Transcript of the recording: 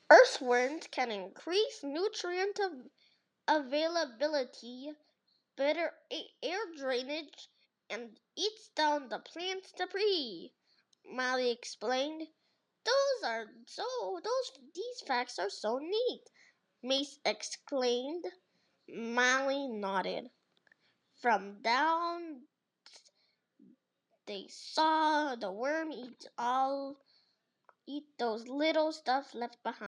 Earthworms can increase nutrient availability, better air drainage, and eats down the plant's debris. Molly explained. These facts are so neat, Mace exclaimed. Molly nodded. From down they saw the worm eat those little stuff left behind.